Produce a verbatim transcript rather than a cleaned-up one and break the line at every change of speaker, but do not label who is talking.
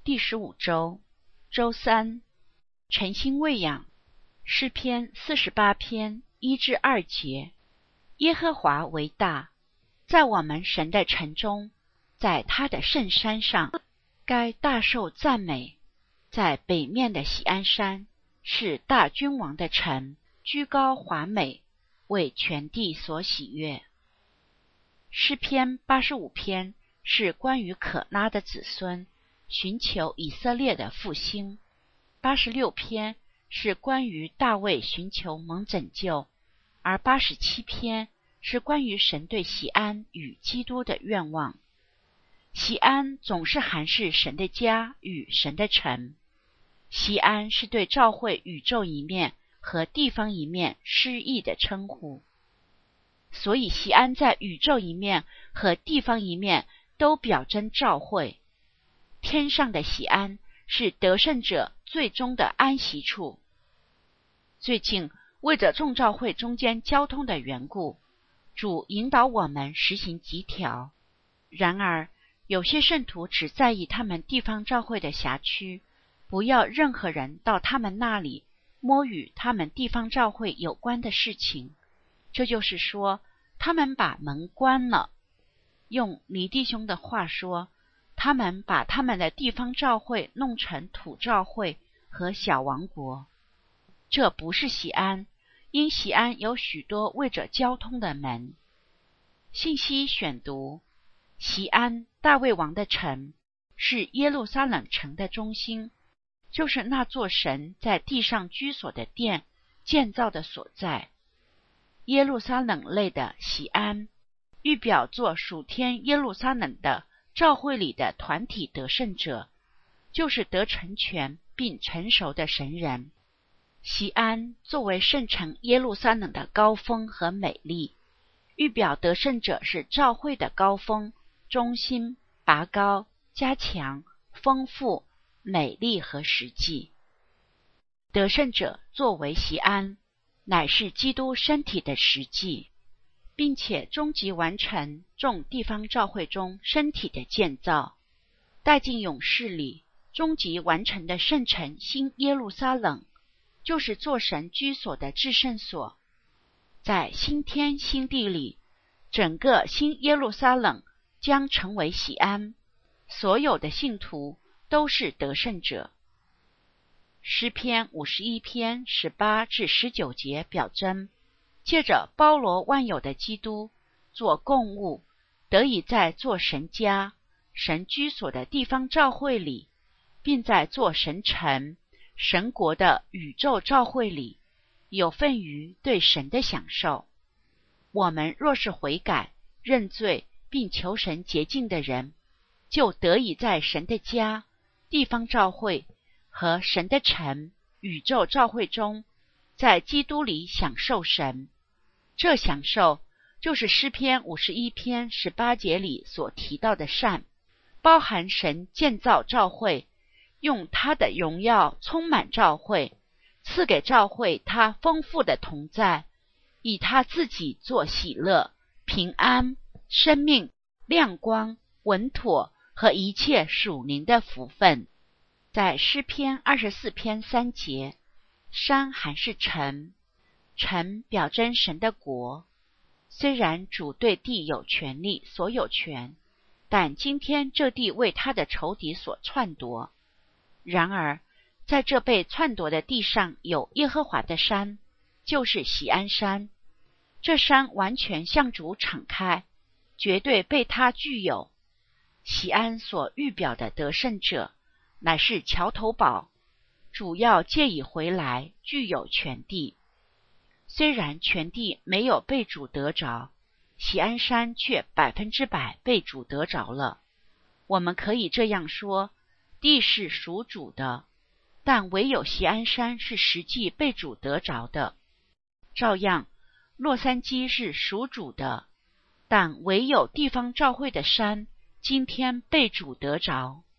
第十五周，周三，晨星喂养，诗篇四十八篇一至二节。耶和华为大，在我们神的城中，在他的圣山上，该大受赞美。在北面的锡安山，是大君王的城，居高华美，为全地所喜悦。诗篇八十五篇是关于可拉的子孙寻求以色列的复兴，八十六篇是关于大卫寻求蒙拯救，而八十七篇是关于神对锡安与基督的愿望。锡安总是含示神的家与神的城。锡安是对召会宇宙一面和地方一面诗意的称呼，所以锡安在宇宙一面和地方一面都表征召会。天上的锡安是得胜者最终的安息处。最近为着众召会中间交通的缘故，主引导我们实行集条。然而有些圣徒只在意他们地方召会的辖区，不要任何人到他们那里摸与他们地方召会有关的事情。这就是说，他们把门关了。用李弟兄的话说，他们把他们的地方召会弄成土召会和小王国。这不是锡安，因锡安有许多为着交通的门。信息选读：锡安，大卫王的城，是耶路撒冷城的中心，就是那座神在地上居所的殿建造的所在。耶路撒冷类的锡安，预表作属天耶路撒冷的召会里的团体得胜者，就是得成全并成熟的神人。锡安作为圣城耶路撒冷的高峰和美丽，预表得胜者是召会的高峰、中心、拔高、加强、丰富、美丽和实际。得胜者作为锡安，乃是基督身体的实际，并且终极完成众地方召会中身体的建造，带进勇士里终极完成的圣城新耶路撒冷，就是做神居所的至圣所。在新天新地里，整个新耶路撒冷将成为锡安，所有的信徒都是得胜者。诗篇五十一篇十八至十九节表征，借着包罗万有的基督做供物，得以在做神家、神居所的地方召会里，并在做神城、神国的宇宙召会里，有份于对神的享受。我们若是悔改、认罪并求神洁净的人，就得以在神的家、地方召会和神的城、宇宙召会中，在基督里享受神。这享受就是诗篇五十一篇十八节里所提到的善，包含神建造召会，用他的荣耀充满召会，赐给召会他丰富的同在，以他自己做喜乐、平安、生命、亮光、稳妥和一切属灵的福分。在诗篇二十四篇三节，山还是城，城表征神的国。虽然主对地有权利、所有权，但今天这地为他的仇敌所篡夺。然而在这被篡夺的地上有耶和华的山，就是锡安山。这山完全向主敞开，绝对被他具有。锡安所预表的得胜者，乃是桥头堡，主要借以回来具有全地。虽然全地没有被主得着，锡安山却百分之百被主得着了。我们可以这样说，地是属主的，但唯有锡安山是实际被主得着的。照样，洛杉矶是属主的，但唯有地方召会的山今天被主得着。